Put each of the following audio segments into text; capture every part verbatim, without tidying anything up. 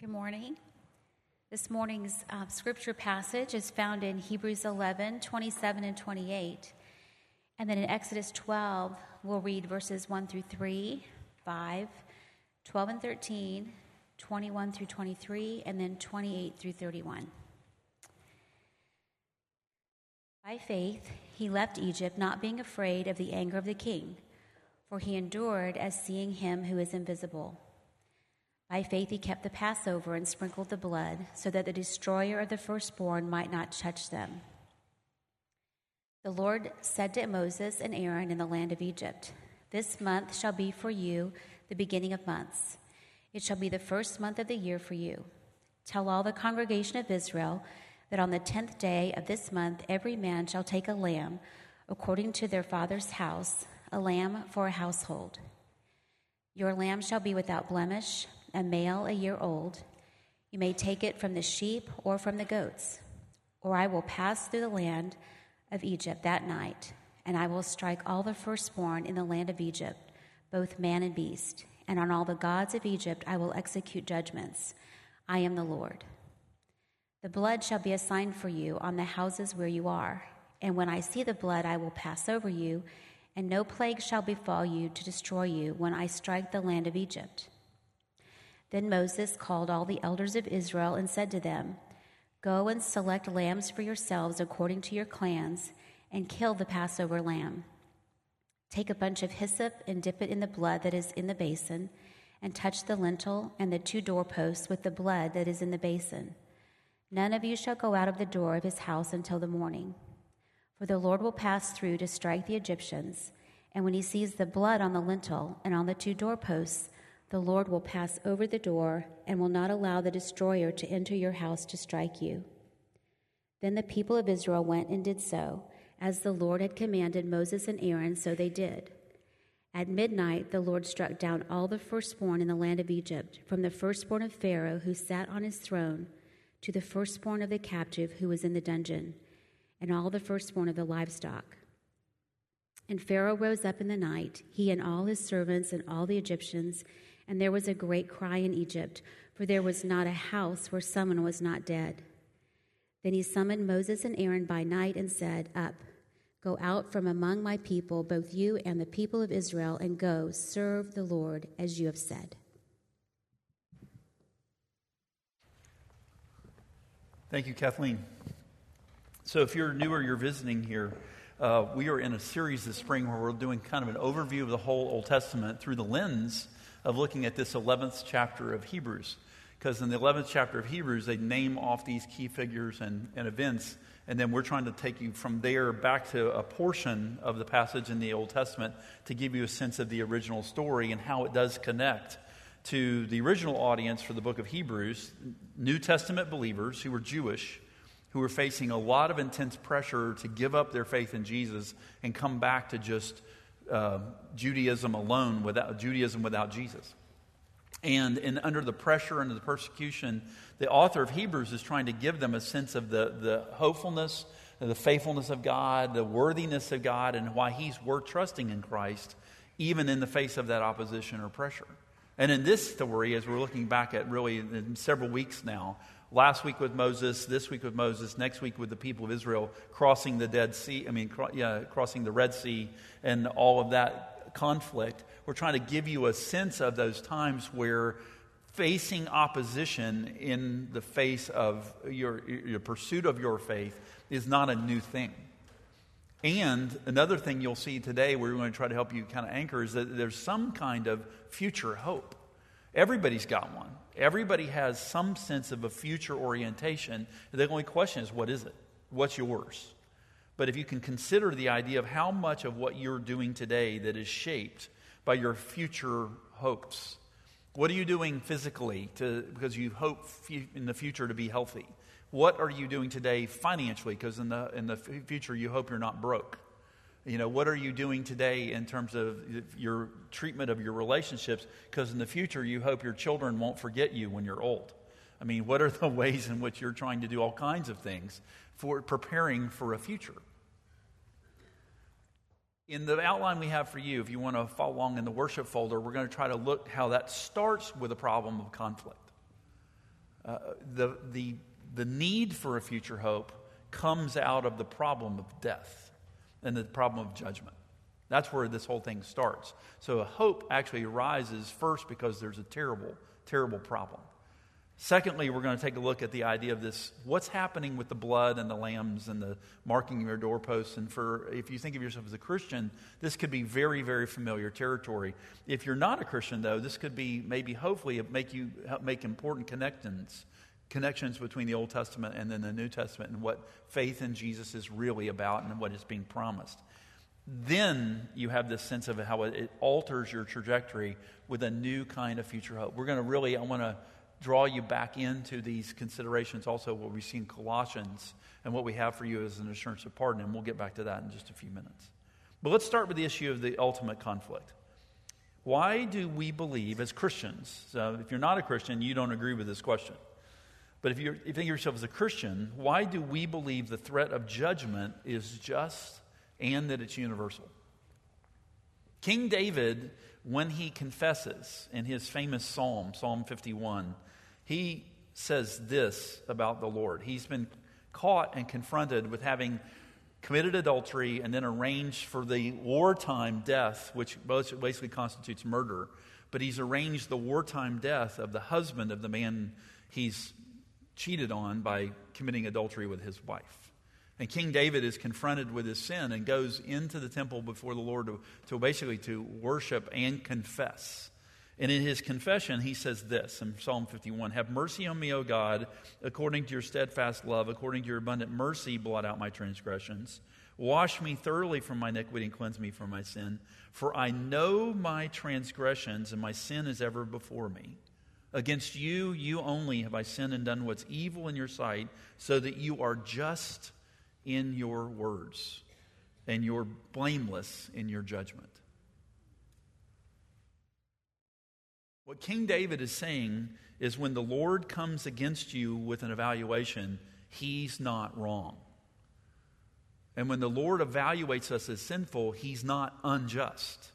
Good morning. This morning's uh, scripture passage is found in Hebrews eleven, twenty-seven and twenty-eight. And then in Exodus twelve, we'll read verses one through three, five, twelve and thirteen, twenty-one through twenty-three, and then twenty-eight through thirty-one. By faith, he left Egypt, not being afraid of the anger of the king, for he endured as seeing him who is invisible. By faith he kept the Passover and sprinkled the blood, so that the destroyer of the firstborn might not touch them. The Lord said to Moses and Aaron in the land of Egypt, "This month shall be for you the beginning of months. It shall be the first month of the year for you. Tell all the congregation of Israel that on the tenth day of this month every man shall take a lamb according to their father's house, a lamb for a household. Your lamb shall be without blemish, a male a year old. You may take it from the sheep or from the goats. Or I will pass through the land of Egypt that night, and I will strike all the firstborn in the land of Egypt, both man and beast. And on all the gods of Egypt I will execute judgments. I am the Lord. The blood shall be a sign for you on the houses where you are. And when I see the blood, I will pass over you, and no plague shall befall you to destroy you when I strike the land of Egypt." Then Moses called all the elders of Israel and said to them, "Go and select lambs for yourselves according to your clans, and kill the Passover lamb. Take a bunch of hyssop and dip it in the blood that is in the basin, and touch the lintel and the two doorposts with the blood that is in the basin. None of you shall go out of the door of his house until the morning. For the Lord will pass through to strike the Egyptians, and when he sees the blood on the lintel and on the two doorposts, the Lord will pass over the door and will not allow the destroyer to enter your house to strike you." Then the people of Israel went and did so, as the Lord had commanded Moses and Aaron, so they did. At midnight the Lord struck down all the firstborn in the land of Egypt, from the firstborn of Pharaoh who sat on his throne to the firstborn of the captive who was in the dungeon, and all the firstborn of the livestock. And Pharaoh rose up in the night, he and all his servants and all the Egyptians, and there was a great cry in Egypt, for there was not a house where someone was not dead. Then he summoned Moses and Aaron by night and said, "Up, go out from among my people, both you and the people of Israel, and go, serve the Lord as you have said." Thank you, Kathleen. So if you're new or you're visiting here, uh, we are in a series this spring where we're doing kind of an overview of the whole Old Testament through the lens of looking at this eleventh chapter of Hebrews. Because in the eleventh chapter of Hebrews, they name off these key figures and, and events, and then we're trying to take you from there back to a portion of the passage in the Old Testament to give you a sense of the original story and how it does connect to the original audience for the book of Hebrews, New Testament believers who were Jewish, who were facing a lot of intense pressure to give up their faith in Jesus and come back to just uh, Judaism alone, without Judaism without Jesus. And in, under the pressure and the persecution, the author of Hebrews is trying to give them a sense of the, the hopefulness, the faithfulness of God, the worthiness of God, and why he's worth trusting in Christ, even in the face of that opposition or pressure. And in this story, as we're looking back at really in several weeks now, last week with Moses, this week with Moses, next week with the people of Israel crossing the Dead Sea, I mean, cro- yeah, crossing the Red Sea and all of that conflict, we're trying to give you a sense of those times where facing opposition in the face of your, your pursuit of your faith is not a new thing. And another thing you'll see today, we're going to try to help you kind of anchor, is that there's some kind of future hope. Everybody's got one. Everybody has some sense of a future orientation. The only question is, what is it? What's yours? But if you can consider the idea of how much of what you're doing today that is shaped by your future hopes. What are you doing physically to because you hope f- in the future to be healthy? What are you doing today financially? Because in the in the future you hope you're not broke. You know, what are you doing today in terms of your treatment of your relationships? Because in the future you hope your children won't forget you when you're old. I mean, what are the ways in which you're trying to do all kinds of things for preparing for a future? In the outline we have for you, if you want to follow along in the worship folder, we're going to try to look how that starts with a problem of conflict. Uh, the, the, the need for a future hope comes out of the problem of death and the problem of judgment. That's where this whole thing starts. So a hope actually arises first because there's a terrible, terrible problem. Secondly, we're going to take a look at the idea of this, what's happening with the blood and the lambs and the marking of your doorposts. And for if you think of yourself as a Christian, this could be very, very familiar territory. If you're not a Christian, though, this could be maybe hopefully make you help make important connections, connections between the Old Testament and then the New Testament and what faith in Jesus is really about and what is being promised. Then you have this sense of how it alters your trajectory with a new kind of future hope. We're going to really, I want to draw you back into these considerations also what we see in Colossians and what we have for you as an assurance of pardon, and we'll get back to that in just a few minutes. But let's start with the issue of the ultimate conflict. Why do we believe as Christians, so if you're not a Christian, you don't agree with this question, but if, you're, if you think of yourself as a Christian, why do we believe the threat of judgment is just and that it's universal? King David, when he confesses in his famous psalm, Psalm fifty-one, he says this about the Lord. He's been caught and confronted with having committed adultery and then arranged for the wartime death, which basically constitutes murder. But he's arranged the wartime death of the husband of the man he's cheated on by committing adultery with his wife. And King David is confronted with his sin and goes into the temple before the Lord to, to basically to worship and confess. And in his confession, he says this in Psalm fifty-one, "Have mercy on me, O God, according to your steadfast love, according to your abundant mercy, blot out my transgressions. Wash me thoroughly from my iniquity and cleanse me from my sin. For I know my transgressions, and my sin is ever before me. Against you, you only have I sinned and done what's evil in your sight, so that you are just in your words, and you're blameless in your judgment." What King David is saying is when the Lord comes against you with an evaluation, he's not wrong. And when the Lord evaluates us as sinful, he's not unjust.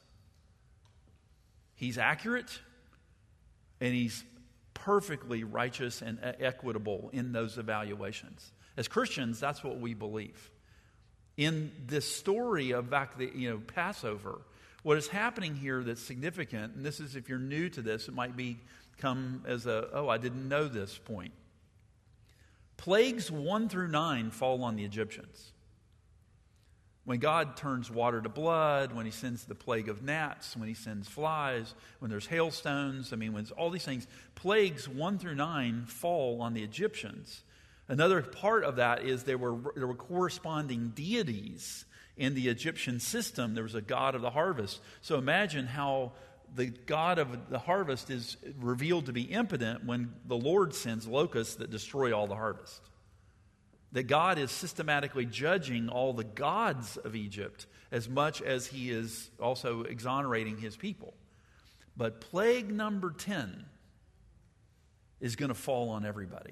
He's accurate, and he's perfectly righteous and equitable in those evaluations. As Christians, that's what we believe. In this story of back the you know Passover, what is happening here that's significant, and this is if you're new to this, it might be come as a, oh, I didn't know this point. Plagues one through nine fall on the Egyptians. When God turns water to blood, when he sends the plague of gnats, when he sends flies, when there's hailstones, I mean, when all these things, plagues one through nine fall on the Egyptians. Another part of that is there were there were corresponding deities in the Egyptian system. There was a god of the harvest. So imagine how the god of the harvest is revealed to be impotent when the Lord sends locusts that destroy all the harvest. That God is systematically judging all the gods of Egypt as much as he is also exonerating his people. But plague number ten is going to fall on everybody.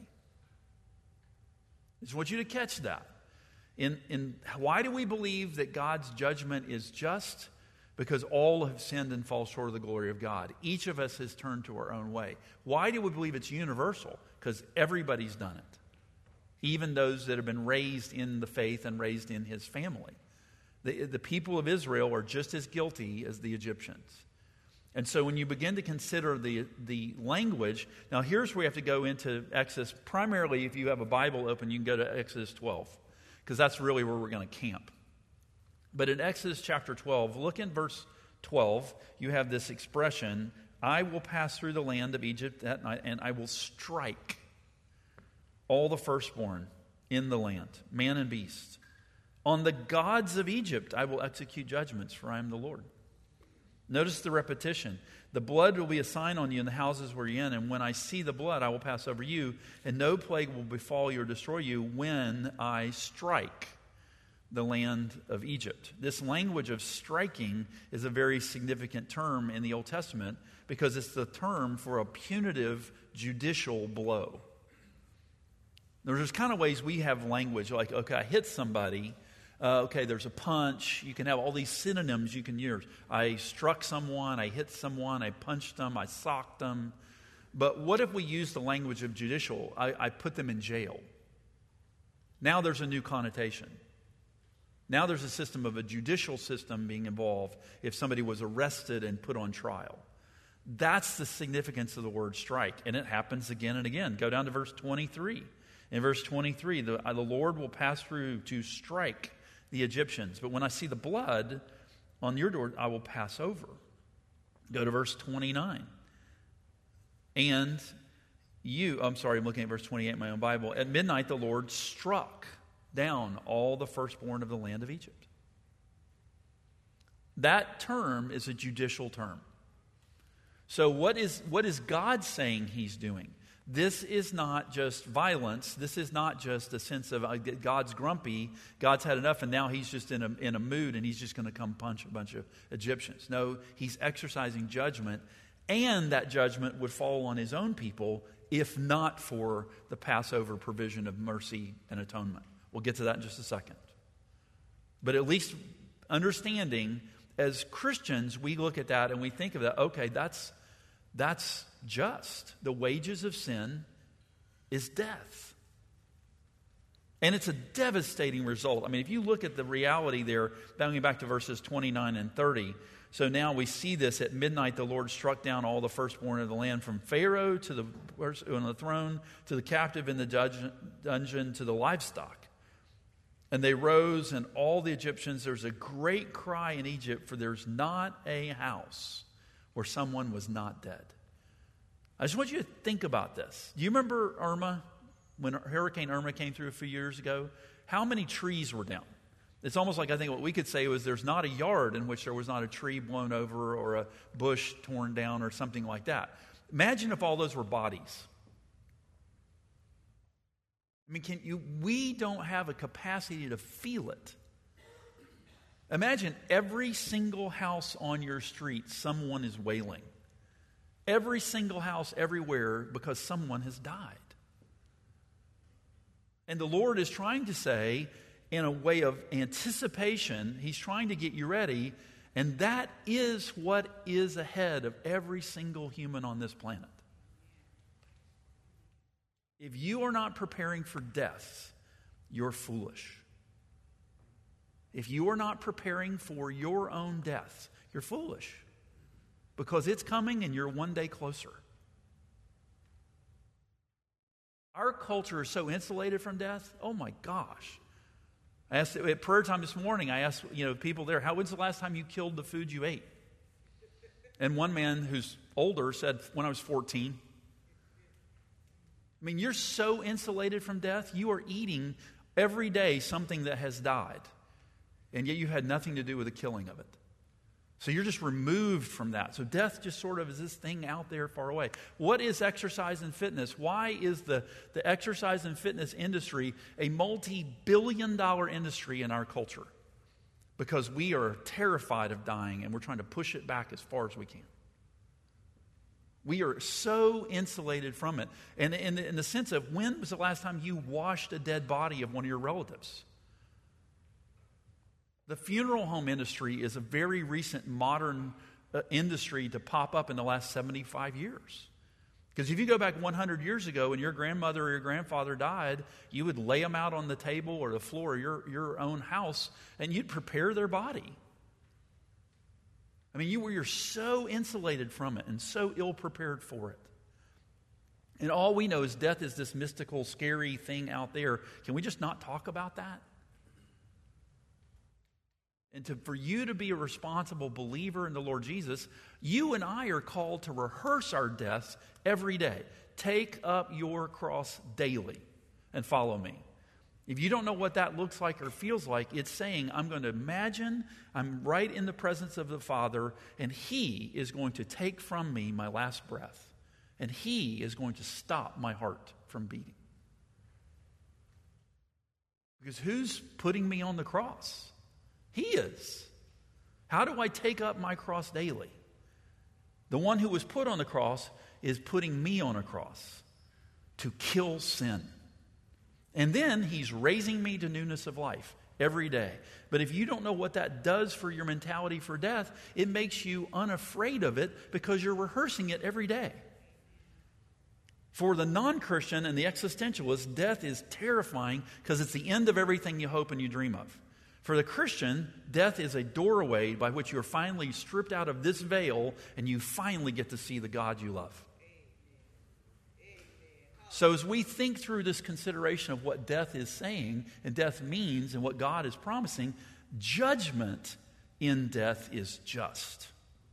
I just want you to catch that. In, in why do we believe that God's judgment is just? Because all have sinned and fall short of the glory of God. Each of us has turned to our own way. Why do we believe it's universal? Because everybody's done it. Even those that have been raised in the faith and raised in his family. The, the people of Israel are just as guilty as the Egyptians. And so when you begin to consider the, the language, now here's where you have to go into Exodus. Primarily, if you have a Bible open, you can go to Exodus twelve, because that's really where we're going to camp. But in Exodus chapter twelve, look in verse twelve, you have this expression, "I will pass through the land of Egypt that night, and I will strike all the firstborn in the land, man and beast. On the gods of Egypt I will execute judgments, for I am the Lord." Notice the repetition. "The blood will be a sign on you in the houses where you're in, and when I see the blood, I will pass over you, and no plague will befall you or destroy you when I strike the land of Egypt." This language of striking is a very significant term in the Old Testament because it's the term for a punitive judicial blow. There's kind of ways we have language like, okay, I hit somebody. Uh, okay, there's a punch. You can have all these synonyms you can use. I struck someone, I hit someone, I punched them, I socked them. But what if we use the language of judicial? I, I put them in jail. Now there's a new connotation. Now there's a system of a judicial system being involved if somebody was arrested and put on trial. That's the significance of the word strike, and it happens again and again. Go down to verse twenty-three. In verse twenty-three, the, the Lord will pass through to strike the Egyptians, but when I see the blood on your door, I will pass over. Go to verse twenty-nine. And you, I'm sorry, I'm looking at verse twenty-eight in my own Bible. At midnight, the Lord struck down all the firstborn of the land of Egypt. That term is a judicial term. So what is what is God saying he's doing? This is not just violence. This is not just a sense of uh, God's grumpy, God's had enough, and now he's just in a, in a mood and he's just going to come punch a bunch of Egyptians. No, he's exercising judgment, and that judgment would fall on his own people if not for the Passover provision of mercy and atonement. We'll get to that in just a second. But at least understanding, as Christians, we look at that and we think of that, okay, that's That's just. The wages of sin is death. And it's a devastating result. I mean, if you look at the reality there, going back to verses twenty-nine and thirty, so now we see this at midnight, the Lord struck down all the firstborn of the land, from Pharaoh to the person on the throne, to the captive in the dungeon, dungeon to the livestock. And they rose, and all the Egyptians, there's a great cry in Egypt, for there's not a house where someone was not dead. I just want you to think about this. Do you remember Irma, when Hurricane Irma came through a few years ago? How many trees were down? It's almost like I think what we could say was there's not a yard in which there was not a tree blown over or a bush torn down or something like that. Imagine if all those were bodies. I mean, can you? We don't have a capacity to feel it. Imagine every single house on your street, someone is wailing. Every single house everywhere because someone has died. And the Lord is trying to say, in a way of anticipation, he's trying to get you ready, and that is what is ahead of every single human on this planet. If you are not preparing for death, you're foolish. If you are not preparing for your own death, you're foolish. Because it's coming and you're one day closer. Our culture is so insulated from death. Oh my gosh. I asked at prayer time this morning, I asked you know people there, how when's the last time you killed the food you ate? And one man who's older said, when I was fourteen. I mean, you're so insulated from death, you are eating every day something that has died. And yet you had nothing to do with the killing of it. So you're just removed from that. So death just sort of is this thing out there far away. What is exercise and fitness? Why is the, the exercise and fitness industry a multi-billion dollar industry in our culture? Because we are terrified of dying and we're trying to push it back as far as we can. We are so insulated from it. And in the, in the sense of, when was the last time you washed a dead body of one of your relatives? The funeral home industry is a very recent modern uh, industry to pop up in the last seventy-five years. Because if you go back one hundred years ago and your grandmother or your grandfather died, you would lay them out on the table or the floor of your, your own house and you'd prepare their body. I mean, you were you're so insulated from it and so ill-prepared for it. And all we know is death is this mystical, scary thing out there. Can we just not talk about that? And to, for you to be a responsible believer in the Lord Jesus, you and I are called to rehearse our deaths every day. Take up your cross daily and follow me. If you don't know what that looks like or feels like, it's saying, I'm going to imagine I'm right in the presence of the Father, and He is going to take from me my last breath, and He is going to stop my heart from beating. Because who's putting me on the cross? He is. How do I take up my cross daily? The one who was put on the cross is putting me on a cross to kill sin. And then He's raising me to newness of life every day. But if you don't know what that does for your mentality for death, it makes you unafraid of it because you're rehearsing it every day. For the non-Christian and the existentialist, death is terrifying because it's the end of everything you hope and you dream of. For the Christian, death is a doorway by which you're finally stripped out of this veil and you finally get to see the God you love. So as we think through this consideration of what death is saying and death means and what God is promising, judgment in death is just.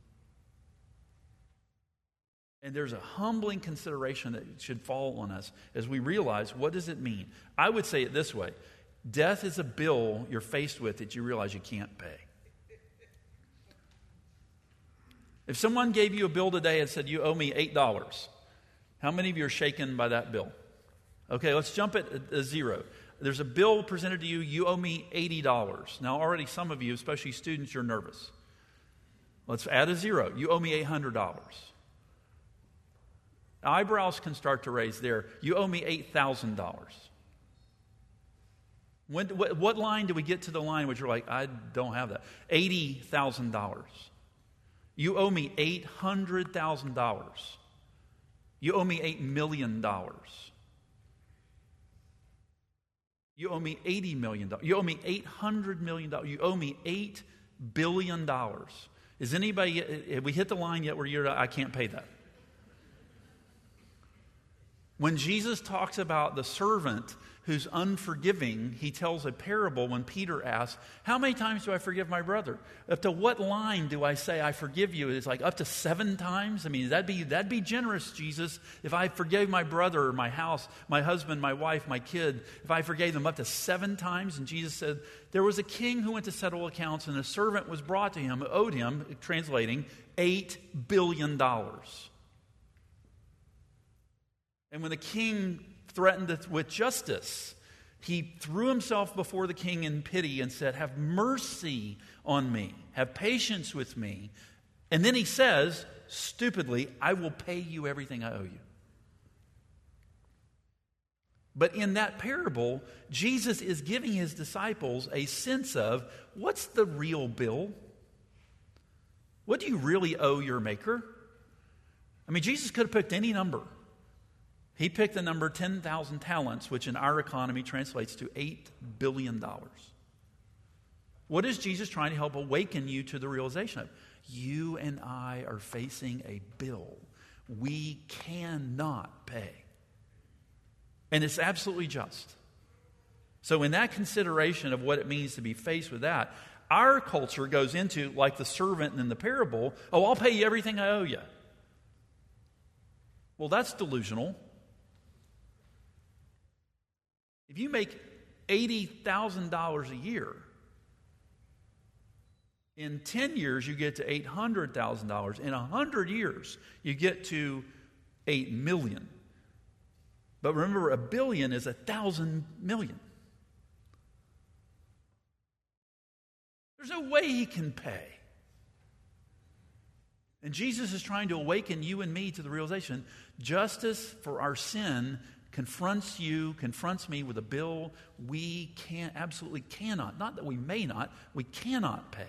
And there's a humbling consideration that should fall on us as we realize, what does it mean? I would say it this way. Death is a bill you're faced with that you realize you can't pay. If someone gave you a bill today and said, you owe me eight dollars, how many of you are shaken by that bill? Okay, let's jump at a zero. There's a bill presented to you, you owe me eighty dollars. Now already some of you, especially students, you're nervous. Let's add a zero. You owe me eight hundred dollars. Eyebrows can start to raise there. You owe me eight thousand dollars. When, what, what line do we get to the line which you're like, I don't have that? eighty thousand dollars. You owe me eight hundred thousand dollars. You owe me eight million dollars. You owe me eighty million dollars. You owe me eight hundred million dollars. You owe me eight billion dollars. Is anybody, have we hit the line yet where you're, I can't pay that? When Jesus talks about the servant who's unforgiving, he tells a parable when Peter asks, how many times do I forgive my brother? Up to what line do I say I forgive you? It's like up to seven times? I mean, that'd be, that'd be generous, Jesus. If I forgave my brother, my house, my husband, my wife, my kid, if I forgave them up to seven times? And Jesus said, there was a king who went to settle accounts and a servant was brought to him, owed him, translating, eight billion dollars. And when the king threatened it with justice, he threw himself before the king in pity and said, have mercy on me. Have patience with me. And then he says, stupidly, I will pay you everything I owe you. But in that parable, Jesus is giving his disciples a sense of, what's the real bill? What do you really owe your maker? I mean, Jesus could have picked any number. He picked the number ten thousand talents, which in our economy translates to eight billion dollars. What is Jesus trying to help awaken you to the realization of? You and I are facing a bill we cannot pay. And it's absolutely just. So in that consideration of what it means to be faced with that, our culture goes into, like the servant in the parable, oh, I'll pay you everything I owe you. Well, that's delusional. If you make eighty thousand dollars a year, in ten years you get to eight hundred thousand dollars. In one hundred years you get to eight million dollars. But remember, a billion is a thousand million. There's no way he can pay. And Jesus is trying to awaken you and me to the realization, justice for our sin confronts you, confronts me with a bill we can absolutely cannot, not that we may not, we cannot pay.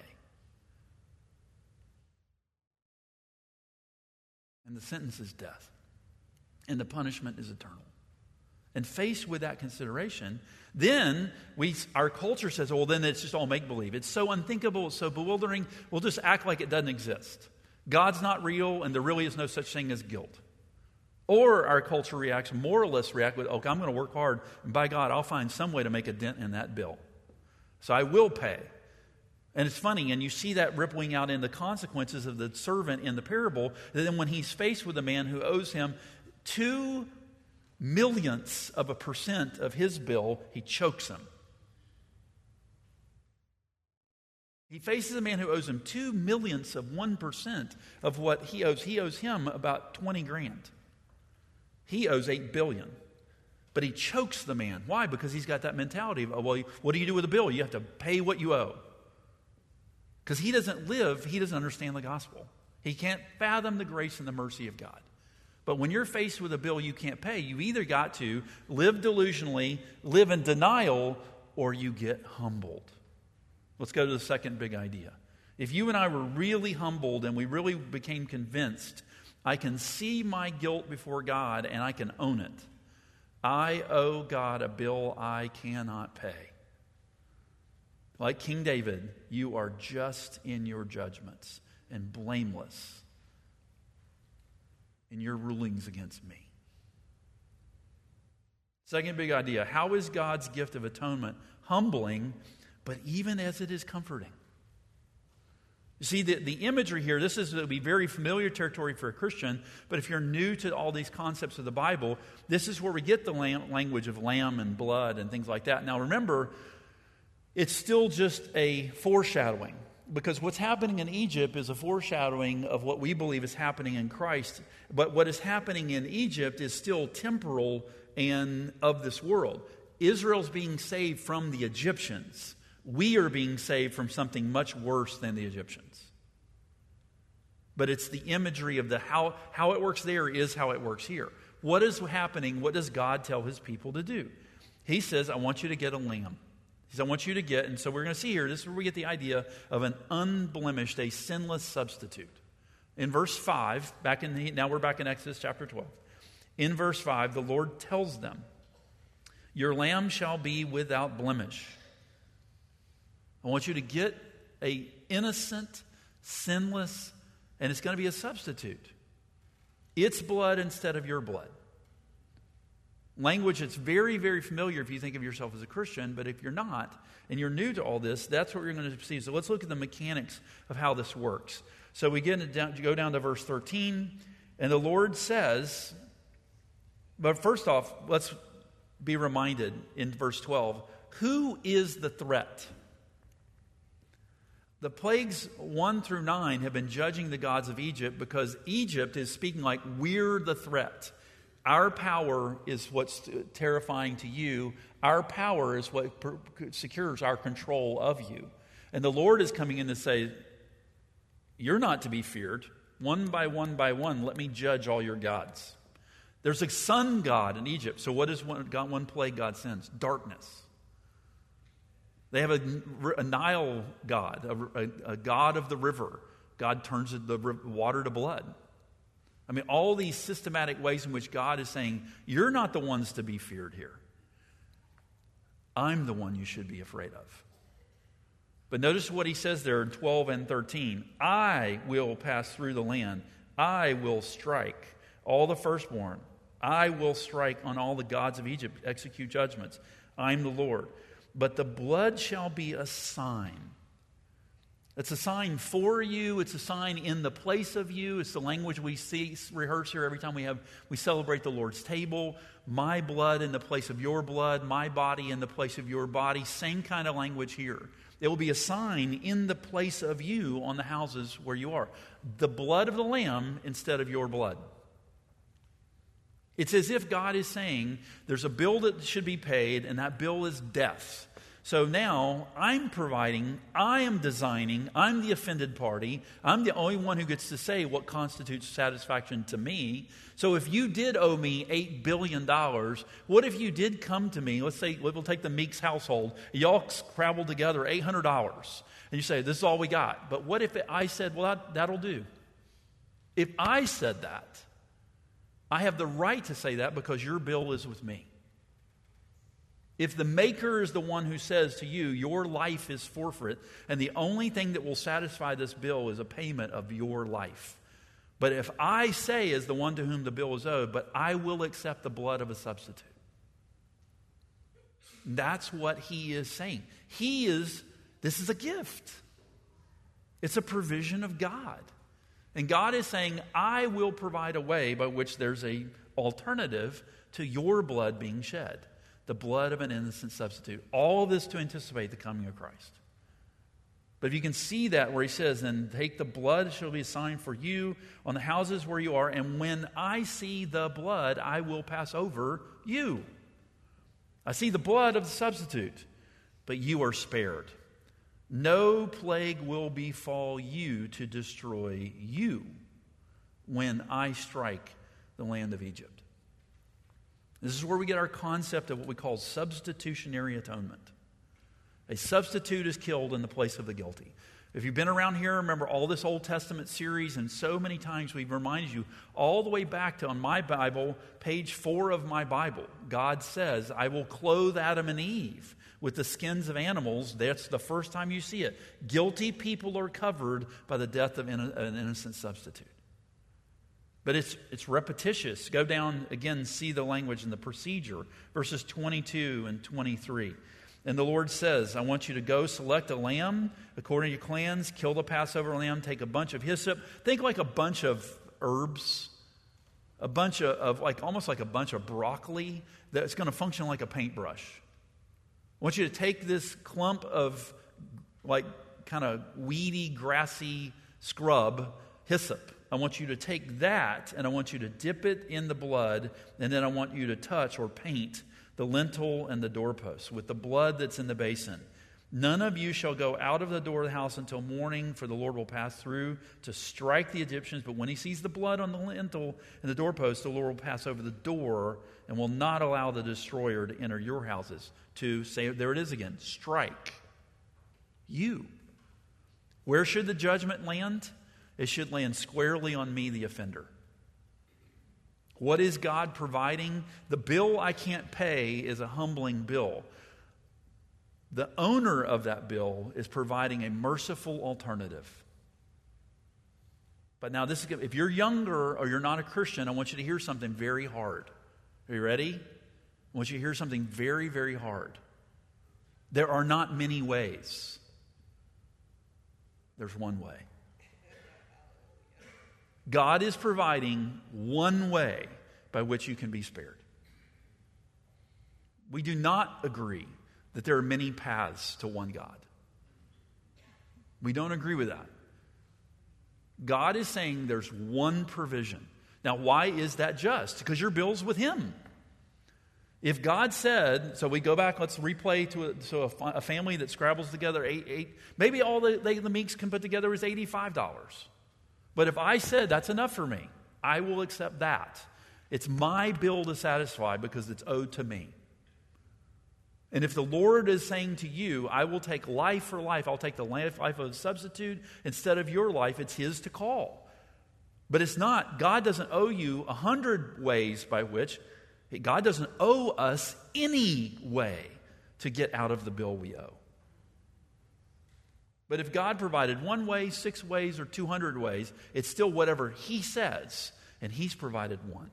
And the sentence is death. And the punishment is eternal. And faced with that consideration, then we, our culture says, well, then it's just all make-believe. It's so unthinkable, it's so bewildering, we'll just act like it doesn't exist. God's not real, and there really is no such thing as guilt. Or our culture reacts, moralists react with, okay, I'm going to work hard, and by God, I'll find some way to make a dent in that bill. So I will pay. And it's funny, and you see that rippling out in the consequences of the servant in the parable, that then when he's faced with a man who owes him two millionths of a percent of his bill, he chokes him. He faces a man who owes him two millionths of one percent of what he owes. He owes him about twenty grand. He owes eight billion. But he chokes the man. Why? Because he's got that mentality of, oh, well, what do you do with a bill? You have to pay what you owe. Because he doesn't live, he doesn't understand the gospel. He can't fathom the grace and the mercy of God. But when you're faced with a bill you can't pay, you either got to live delusionally, live in denial, or you get humbled. Let's go to the second big idea. If you and I were really humbled and we really became convinced I can see my guilt before God, and I can own it. I owe God a bill I cannot pay. Like King David, you are just in your judgments and blameless in your rulings against me. Second big idea, how is God's gift of atonement humbling, but even as it is comforting? You see, the, the imagery here, this is will be very familiar territory for a Christian, but if you're new to all these concepts of the Bible, this is where we get the lamb, language of lamb and blood and things like that. Now remember, it's still just a foreshadowing, because what's happening in Egypt is a foreshadowing of what we believe is happening in Christ. But what is happening in Egypt is still temporal and of this world. Israel's being saved from the Egyptians. We are being saved from something much worse than the Egyptians. But it's the imagery of the how, how it works there is how it works here. What is happening? What does God tell his people to do? He says, I want you to get a lamb. He says, I want you to get, and so we're going to see here, this is where we get the idea of an unblemished, a sinless substitute. In verse five, back in the, now we're back in Exodus chapter twelve. In verse five, the Lord tells them, your lamb shall be without blemish. I want you to get a innocent, sinless, and it's going to be a substitute. Its blood instead of your blood. Language that's very, very familiar if you think of yourself as a Christian, but if you're not, and you're new to all this, that's what you're going to see. So let's look at the mechanics of how this works. So we get down, go down to verse thirteen, and the Lord says, but first off, let's be reminded in verse twelve, who is the threat? The plagues one through nine have been judging the gods of Egypt because Egypt is speaking like we're the threat. Our power is what's terrifying to you. Our power is what secures our control of you. And the Lord is coming in to say, you're not to be feared. One by one by one, let me judge all your gods. There's a sun god in Egypt. So what is one, God, one plague God sends? Darkness. They have a, a Nile god, a, a, a god of the river. God turns the water to blood. I mean, all these systematic ways in which God is saying, you're not the ones to be feared here. I'm the one you should be afraid of. But notice what he says there in twelve and thirteen. I will pass through the land. I will strike all the firstborn. I will strike on all the gods of Egypt, execute judgments. I'm the Lord. But the blood shall be a sign. It's a sign for you. It's a sign in the place of you. It's the language we see rehearse here every time we have we celebrate the Lord's table. My blood in the place of your blood. My body in the place of your body. Same kind of language here. It will be a sign in the place of you on the houses where you are. The blood of the lamb instead of your blood. It's as if God is saying there's a bill that should be paid, and that bill is death. So now I'm providing, I am designing, I'm the offended party. I'm the only one who gets to say what constitutes satisfaction to me. So if you did owe me eight billion dollars, what if you did come to me, let's say, we'll take the Meeks household, y'all scrabbled together eight hundred dollars, and you say, this is all we got. But what if I said, well, that, that'll do? If I said that, I have the right to say that because your bill is with me. If the maker is the one who says to you, your life is forfeit, and the only thing that will satisfy this bill is a payment of your life. But if I say as the one to whom the bill is owed, but I will accept the blood of a substitute. That's what he is saying. He is, this is a gift. It's a provision of God. And God is saying, I will provide a way by which there's an alternative to your blood being shed. The blood of an innocent substitute. All of this to anticipate the coming of Christ. But if you can see that where he says, then take the blood, shall be a sign for you on the houses where you are, and when I see the blood, I will pass over you. I see the blood of the substitute, but you are spared. No plague will befall you to destroy you when I strike the land of Egypt. This is where we get our concept of what we call substitutionary atonement. A substitute is killed in the place of the guilty. If you've been around here, remember all this Old Testament series, and so many times we've reminded you all the way back to on my Bible, page four of my Bible, God says, I will clothe Adam and Eve with the skins of animals. That's the first time you see it. Guilty people are covered by the death of an innocent substitute. But it's it's repetitious. Go down again, see the language and the procedure. Verses twenty-two and twenty-three. And the Lord says, I want you to go select a lamb according to your clans, kill the Passover lamb, take a bunch of hyssop. Think like a bunch of herbs, a bunch of, of like almost like a bunch of broccoli that's going to function like a paintbrush. I want you to take this clump of like kind of weedy, grassy scrub, hyssop. I want you to take that and I want you to dip it in the blood, and then I want you to touch or paint the lintel and the doorposts with the blood that's in the basin. None of you shall go out of the door of the house until morning, for the Lord will pass through to strike the Egyptians. But when he sees the blood on the lintel and the doorpost, the Lord will pass over the door and will not allow the destroyer to enter your houses. To say, there it is again, strike you. Where should the judgment land? It should land squarely on me, the offender. What is God providing? The bill I can't pay is a humbling bill. The owner of that bill is providing a merciful alternative. But now, this is if you're younger or you're not a Christian, I want you to hear something very hard. Are you ready? I want you to hear something very, very hard. There are not many ways. There's one way. God is providing one way by which you can be spared. We do not agree that there are many paths to one God. We don't agree with that. God is saying there's one provision. Now, why is that just? Because your bill's with Him. If God said, so we go back, let's replay to a, so a, a family that scrabbles together eight, eight, maybe all the, they, the Meeks can put together is eighty-five dollars. But if I said that's enough for me, I will accept that. It's my bill to satisfy because it's owed to me. And if the Lord is saying to you, I will take life for life, I'll take the life of a substitute instead of your life, it's His to call. But it's not. God doesn't owe you a hundred ways by which, God doesn't owe us any way to get out of the bill we owe. But if God provided one way, six ways, or two hundred ways, it's still whatever He says, and He's provided one.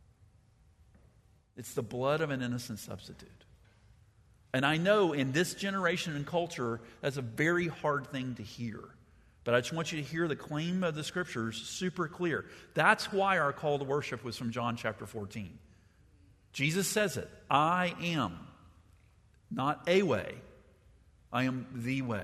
It's the blood of an innocent substitute. And I know in this generation and culture, that's a very hard thing to hear. But I just want you to hear the claim of the Scriptures super clear. That's why our call to worship was from John chapter fourteen. Jesus says it. I am not a way. I am the way.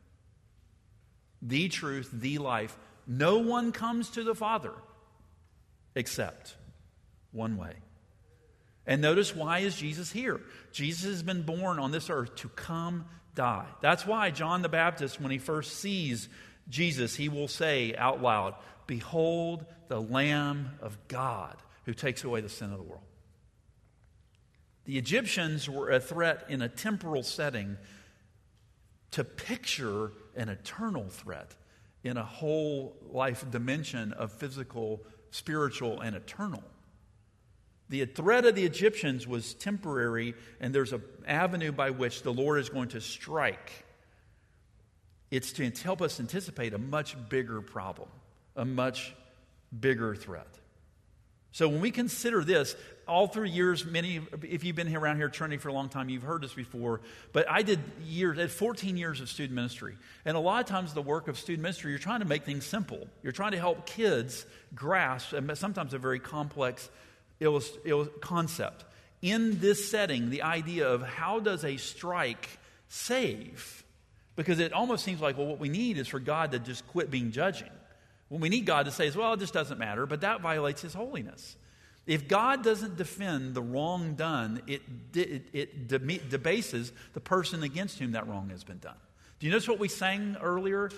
The truth, the life. No one comes to the Father except one way. And notice, why is Jesus here? Jesus has been born on this earth to come die. That's why John the Baptist, when he first sees Jesus, he will say out loud, behold the Lamb of God who takes away the sin of the world. The Egyptians were a threat in a temporal setting to picture an eternal threat in a whole life dimension of physical, spiritual, and eternal. The threat of the Egyptians was temporary, and there's an avenue by which the Lord is going to strike. It's to help us anticipate a much bigger problem, a much bigger threat. So when we consider this, all through years, many, if you've been around here at Trinity for a long time, you've heard this before, but I did years, I had fourteen years of student ministry. And a lot of times the work of student ministry, you're trying to make things simple. You're trying to help kids grasp, and sometimes a very complex illust- ill- concept. In this setting, the idea of how does a strike save? Because it almost seems like, well, what we need is for God to just quit being judging. What we need God to say is, well, it just doesn't matter, but that violates His holiness. If God doesn't defend the wrong done, it, it, it debases the person against whom that wrong has been done. Do you notice what we sang earlier?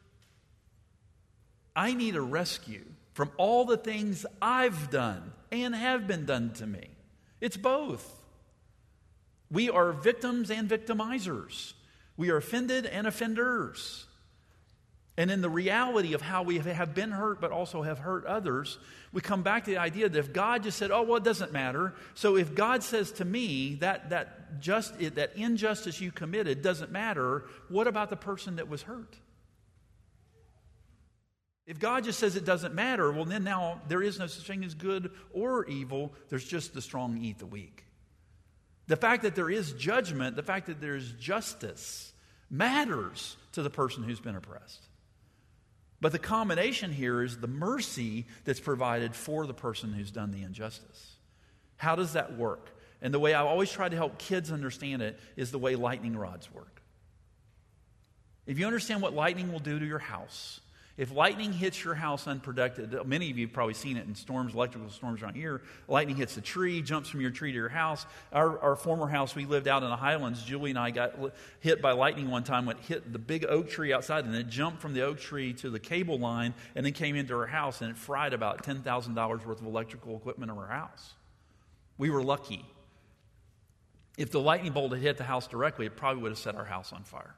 I need a rescue from all the things I've done and have been done to me. It's both. We are victims and victimizers. We are offended and offenders. And in the reality of how we have been hurt but also have hurt others, we come back to the idea that if God just said, oh, well, it doesn't matter. So if God says to me that that just that injustice you committed doesn't matter, what about the person that was hurt? If God just says it doesn't matter, well, then now there is no such thing as good or evil. There's just the strong eat the weak. The fact that there is judgment, the fact that there is justice matters to the person who's been oppressed. But the combination here is the mercy that's provided for the person who's done the injustice. How does that work? And the way I always try to help kids understand it is the way lightning rods work. If you understand what lightning will do to your house, if lightning hits your house unprotected, many of you have probably seen it in storms, electrical storms around here. Lightning hits a tree, jumps from your tree to your house. Our, our former house, we lived out in the Highlands. Julie and I got hit by lightning one time, went hit the big oak tree outside, and it jumped from the oak tree to the cable line, and then came into our house, and it fried about ten thousand dollars worth of electrical equipment in our house. We were lucky. If the lightning bolt had hit the house directly, it probably would have set our house on fire.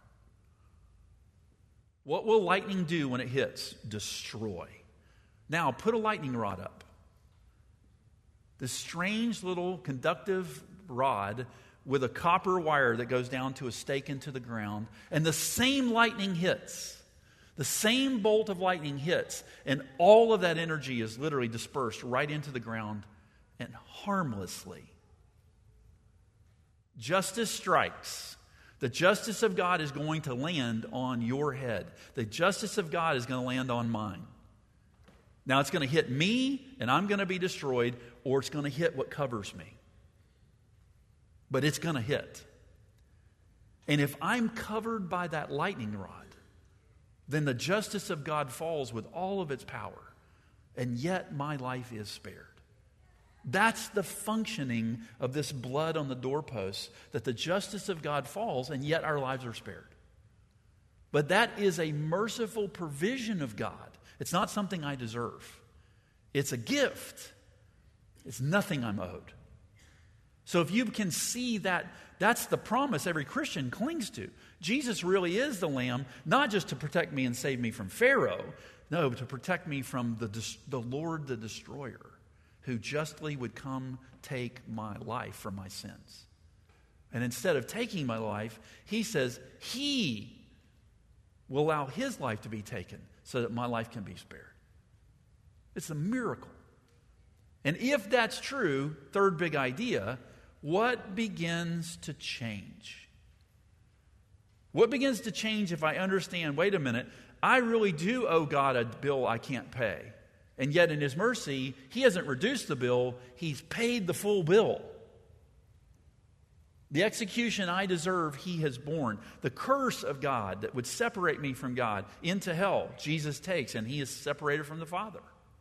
What will lightning do when it hits? Destroy. Now, put a lightning rod up. This strange little conductive rod with a copper wire that goes down to a stake into the ground, and the same lightning hits. The same bolt of lightning hits, and all of that energy is literally dispersed right into the ground and harmlessly. Justice strikes. The justice of God is going to land on your head. The justice of God is going to land on mine. Now it's going to hit me and I'm going to be destroyed, or it's going to hit what covers me. But it's going to hit. And if I'm covered by that lightning rod, then the justice of God falls with all of its power, and yet my life is spared. That's the functioning of this blood on the doorposts, that the justice of God falls, and yet our lives are spared. But that is a merciful provision of God. It's not something I deserve. It's a gift. It's nothing I'm owed. So if you can see that, that's the promise every Christian clings to. Jesus really is the Lamb, not just to protect me and save me from Pharaoh, no, to protect me from the, the Lord, the destroyer, who justly would come take my life for my sins. And instead of taking my life, he says he will allow his life to be taken so that my life can be spared. It's a miracle. And if that's true, third big idea, what begins to change? What begins to change if I understand, wait a minute, I really do owe God a bill I can't pay. And yet in his mercy, he hasn't reduced the bill, he's paid the full bill. The execution I deserve, he has borne. The curse of God that would separate me from God into hell, Jesus takes, and he is separated from the Father.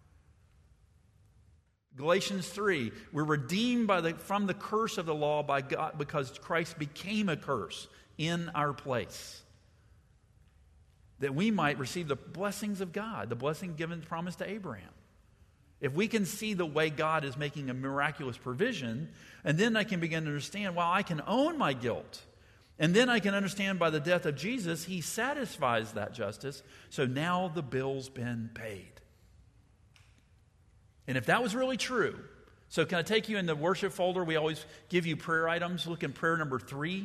Galatians three, we're redeemed by the, from the curse of the law by God because Christ became a curse in our place, that we might receive the blessings of God, the blessing given, promised to Abraham. If we can see the way God is making a miraculous provision, and then I can begin to understand, well, I can own my guilt. And then I can understand by the death of Jesus, he satisfies that justice. So now the bill's been paid. And if that was really true, so can I take you in the worship folder? We always give you prayer items. Look in prayer number three.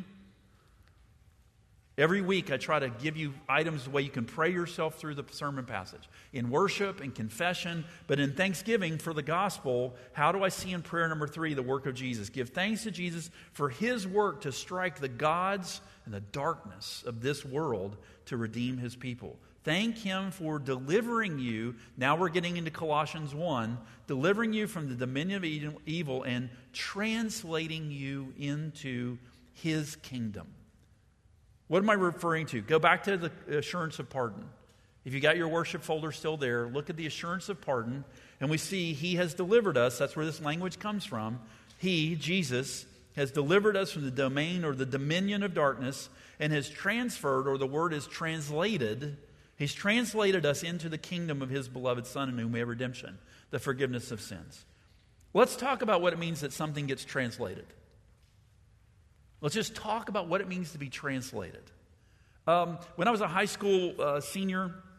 Every week I try to give you items the way you can pray yourself through the sermon passage. In worship, in confession, but in thanksgiving for the gospel, how do I see in prayer number three the work of Jesus? Give thanks to Jesus for his work to strike the gods and the darkness of this world to redeem his people. Thank him for delivering you. Now we're getting into Colossians one, delivering you from the dominion of evil and translating you into his kingdom. What am I referring to? Go back to the assurance of pardon. If you got your worship folder still there, look at the assurance of pardon, and we see he has delivered us. That's where this language comes from. He, Jesus, has delivered us from the domain or the dominion of darkness and has transferred, or the word is translated, he's translated us into the kingdom of his beloved Son in whom we have redemption, the forgiveness of sins. Let's talk about what it means that something gets translated. Let's just talk about what it means to be translated. Um, when I was a high school uh, senior,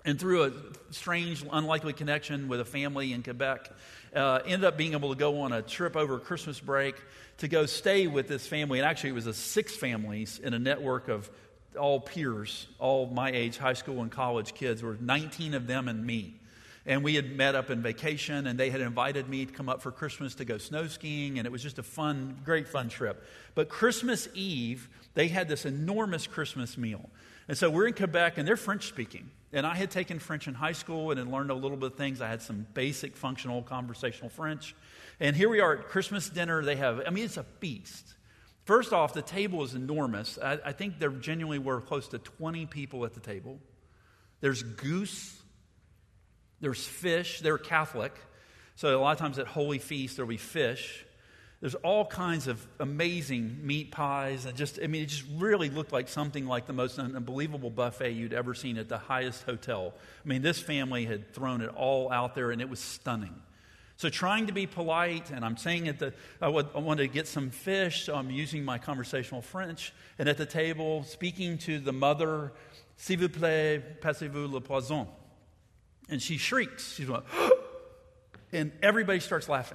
And through a strange, unlikely connection with a family in Quebec, uh, ended up being able to go on a trip over Christmas break to go stay with this family. And actually, it was a six families in a network of all peers, all my age, high school and college kids. There were nineteen of them and me. And we had met up in vacation, and they had invited me to come up for Christmas to go snow skiing, and it was just a fun, great fun trip. But Christmas Eve, they had this enormous Christmas meal. And so we're in Quebec, and they're French-speaking. And I had taken French in high school and had learned a little bit of things. I had some basic functional conversational French. And here we are at Christmas dinner. They have, I mean, it's a feast. First off, the table is enormous. I, I think there genuinely were close to twenty people at the table. There's goose. There's fish. They're Catholic. So a lot of times at Holy Feast, there'll be fish. There's all kinds of amazing meat pies. And just, I mean, it just really looked like something like the most unbelievable buffet you'd ever seen at the highest hotel. I mean, this family had thrown it all out there, and it was stunning. So trying to be polite, and I'm saying at the, I, would, I wanted to get some fish, so I'm using my conversational French. And at the table, speaking to the mother, s'il vous plaît, passez-vous le poisson. And she shrieks. She's going, and everybody starts laughing.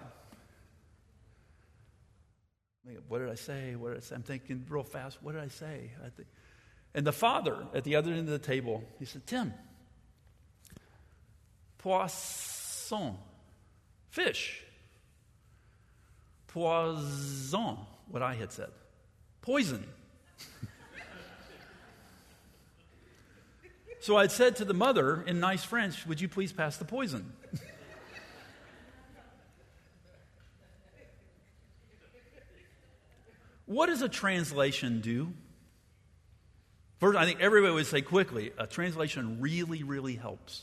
What did I say? What did I say? I'm thinking real fast. What did I say? I think. And the father at the other end of the table, he said, Tim, poisson, fish. Poison, what I had said. Poison. So I'd said to the mother in nice French, would you please pass the poison? What does a translation do? First, I think everybody would say quickly, a translation really, really helps.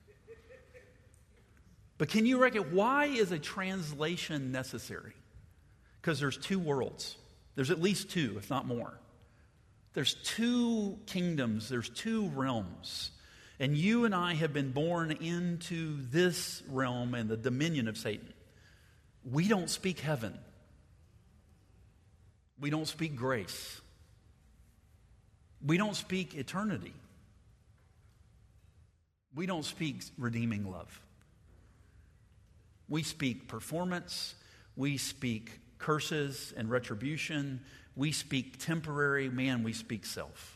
But can you reckon, why is a translation necessary? Because there's two worlds. There's at least two, if not more. There's two kingdoms. There's two realms. And you and I have been born into this realm and the dominion of Satan. We don't speak heaven. We don't speak grace. We don't speak eternity. We don't speak redeeming love. We speak performance. We speak curses and retribution. We speak temporary. Man, we speak self.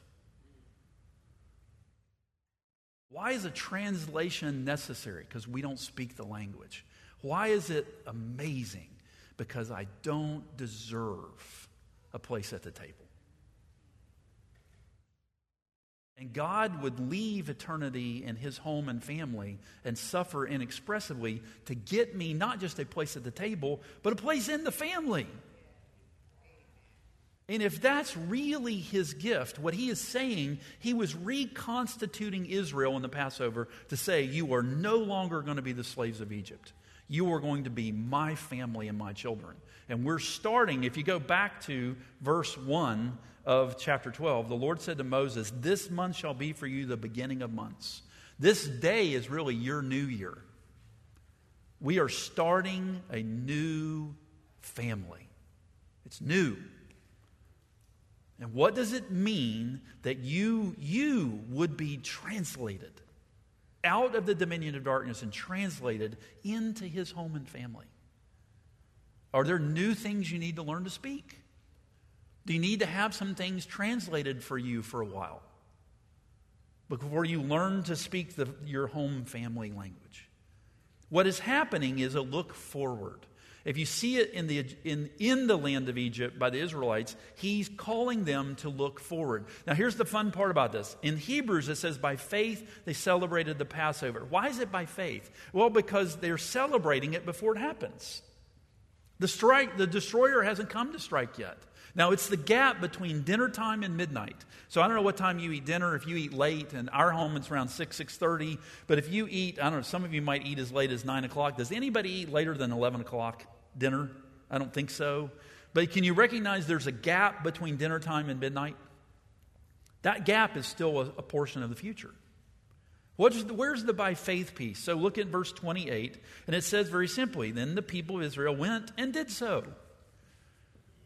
Why is a translation necessary? Because we don't speak the language. Why is it amazing? Because I don't deserve a place at the table. And God would leave eternity and his home and family and suffer inexpressively to get me not just a place at the table, but a place in the family. And if that's really his gift, what he is saying, he was reconstituting Israel in the Passover to say, you are no longer going to be the slaves of Egypt. You are going to be my family and my children. And we're starting, if you go back to verse one of chapter twelve, the Lord said to Moses, this month shall be for you the beginning of months. This day is really your new year. We are starting a new family. It's new. And what does it mean that you, you would be translated out of the dominion of darkness and translated into his home and family? Are there new things you need to learn to speak? Do you need to have some things translated for you for a while before you learn to speak the, your home family language? What is happening is a look forward. If you see it in the, in, in the land of Egypt by the Israelites, he's calling them to look forward. Now here's the fun part about this. In Hebrews it says by faith they celebrated the Passover. Why is it by faith? Well, because they're celebrating it before it happens. The strike, the destroyer hasn't come to strike yet. Now, it's the gap between dinner time and midnight. So I don't know what time you eat dinner. If you eat late, and our home it's around six, six thirty. But if you eat, I don't know, some of you might eat as late as nine o'clock. Does anybody eat later than eleven o'clock dinner? I don't think so. But can you recognize there's a gap between dinner time and midnight? That gap is still a, a portion of the future. What is the, where's the by faith piece? So look at verse twenty-eight, and it says very simply, then the people of Israel went and did so.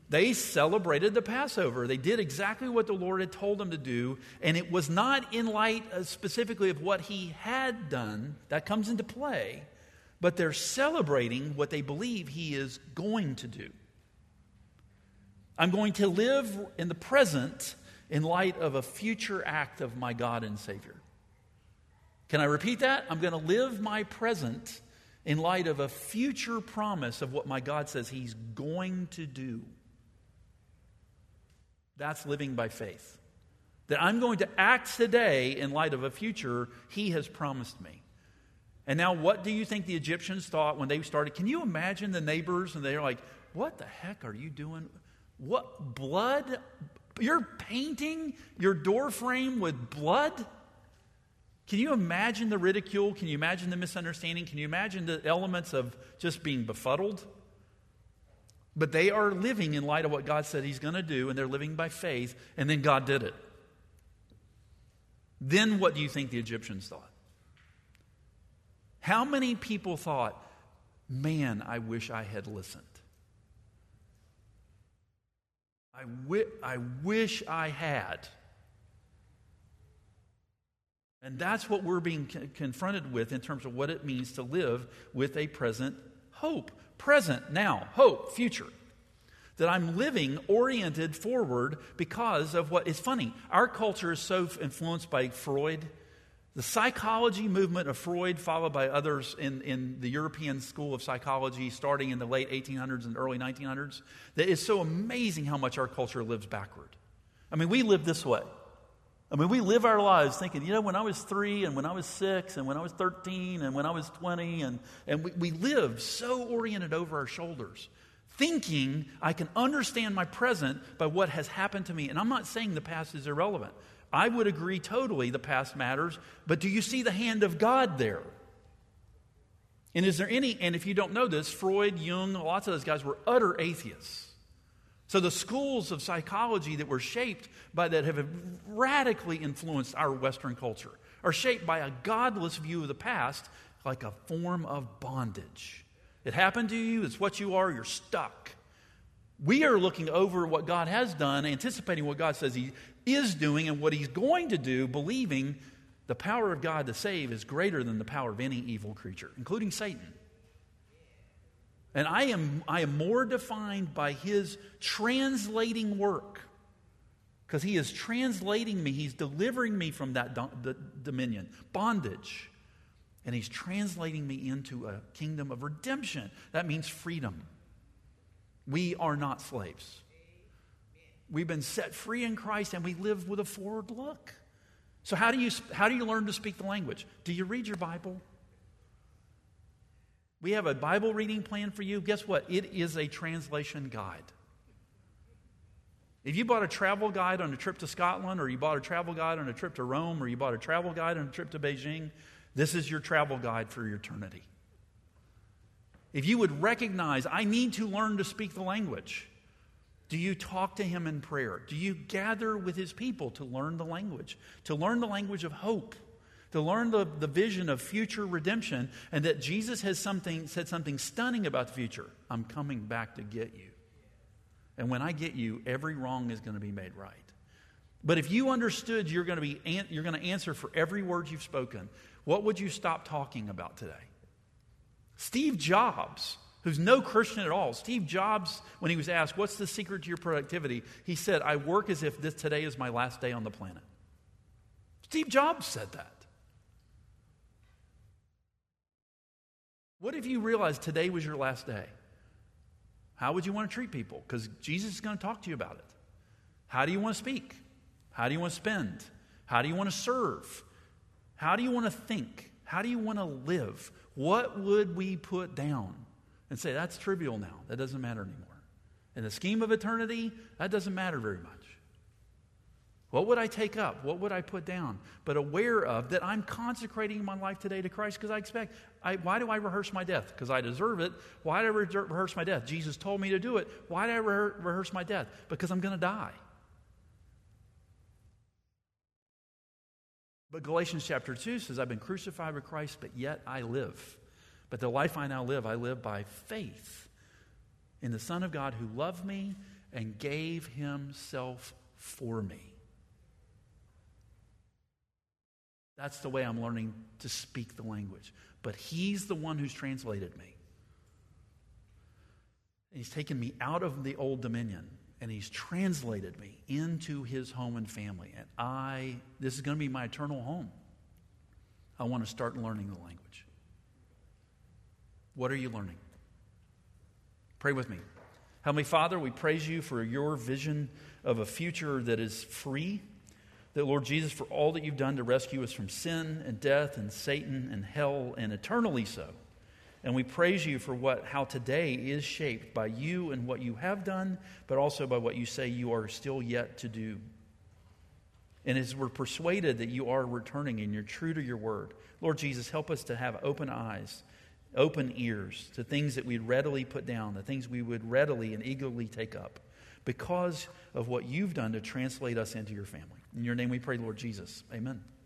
They celebrated the Passover. They did exactly what the Lord had told them to do, and it was not in light uh, specifically of what he had done. That comes into play. But they're celebrating what they believe he is going to do. I'm going to live in the present in light of a future act of my God and Savior. Can I repeat that? I'm going to live my present in light of a future promise of what my God says he's going to do. That's living by faith. That I'm going to act today in light of a future he has promised me. And now what do you think the Egyptians thought when they started? Can you imagine the neighbors? And they're like, what the heck are you doing? What, blood? You're painting your door frame with blood? Can you imagine the ridicule? Can you imagine the misunderstanding? Can you imagine the elements of just being befuddled? But they are living in light of what God said he's going to do, and they're living by faith, and then God did it. Then what do you think the Egyptians thought? How many people thought, man, I wish I had listened. I, wi- I wish I had. And that's what we're being c- confronted with in terms of what it means to live with a present hope. Present, now, hope, future. That I'm living oriented forward because of what is funny. Our culture is so influenced by Freud. The psychology movement of Freud, followed by others in, in the European school of psychology starting in the late eighteen hundreds and early nineteen hundreds, that it's so amazing how much our culture lives backward. I mean, we live this way. I mean, we live our lives thinking, you know, when I was three and when I was six and when I was thirteen and when I was twenty, and, and we, we live so oriented over our shoulders, thinking I can understand my present by what has happened to me. And I'm not saying the past is irrelevant. I would agree totally the past matters, but do you see the hand of God there? And is there any, and if you don't know this, Freud, Jung, lots of those guys were utter atheists. So the schools of psychology that were shaped by that have radically influenced our Western culture are shaped by a godless view of the past, like a form of bondage. It happened to you, it's what you are, you're stuck. We are looking over what God has done, anticipating what God says he is doing and what he's going to do, believing the power of God to save is greater than the power of any evil creature, including Satan. And I am, I am more defined by his translating work, because he is translating me. He's delivering me from that do, the dominion, bondage. And he's translating me into a kingdom of redemption. That means freedom. We are not slaves. We've been set free in Christ, and we live with a forward look. So how do you, how do you learn to speak the language? Do you read your Bible? We have a Bible reading plan for you. Guess what? It is a translation guide. If you bought a travel guide on a trip to Scotland, or you bought a travel guide on a trip to Rome, or you bought a travel guide on a trip to Beijing, this is your travel guide for your eternity. If you would recognize, I need to learn to speak the language, do you talk to him in prayer? Do you gather with his people to learn the language? To learn the language of hope? To learn the, the vision of future redemption, and that Jesus has something said something stunning about the future. I'm coming back to get you. And when I get you, every wrong is going to be made right. But if you understood you're going to be you're going to answer for every word you've spoken, what would you stop talking about today? Steve Jobs, who's no Christian at all, Steve Jobs, when he was asked, what's the secret to your productivity? He said, I work as if this today is my last day on the planet. Steve Jobs said that. What if you realized today was your last day? How would you want to treat people? Because Jesus is going to talk to you about it. How do you want to speak? How do you want to spend? How do you want to serve? How do you want to think? How do you want to live? What would we put down and say, that's trivial now. That doesn't matter anymore. In the scheme of eternity, that doesn't matter very much. What would I take up? What would I put down? But aware of that I'm consecrating my life today to Christ, because I expect, I, why do I rehearse my death? Because I deserve it. Why do I re- rehearse my death? Jesus told me to do it. Why do I re- rehearse my death? Because I'm going to die. But Galatians chapter two says, I've been crucified with Christ, but yet I live. But the life I now live, I live by faith in the Son of God who loved me and gave himself for me. That's the way I'm learning to speak the language. But he's the one who's translated me. He's taken me out of the old dominion, and he's translated me into his home and family. And I, this is going to be my eternal home. I want to start learning the language. What are you learning? Pray with me. Heavenly Father, we praise you for your vision of a future that is free. That, Lord Jesus, for all that you've done to rescue us from sin and death and Satan and hell, and eternally so. And we praise you for what, how today is shaped by you and what you have done, but also by what you say you are still yet to do. And as we're persuaded that you are returning and you're true to your word, Lord Jesus, help us to have open eyes, open ears to things that we'd readily put down, the things we would readily and eagerly take up, because of what you've done to translate us into your family. In your name we pray, Lord Jesus. Amen.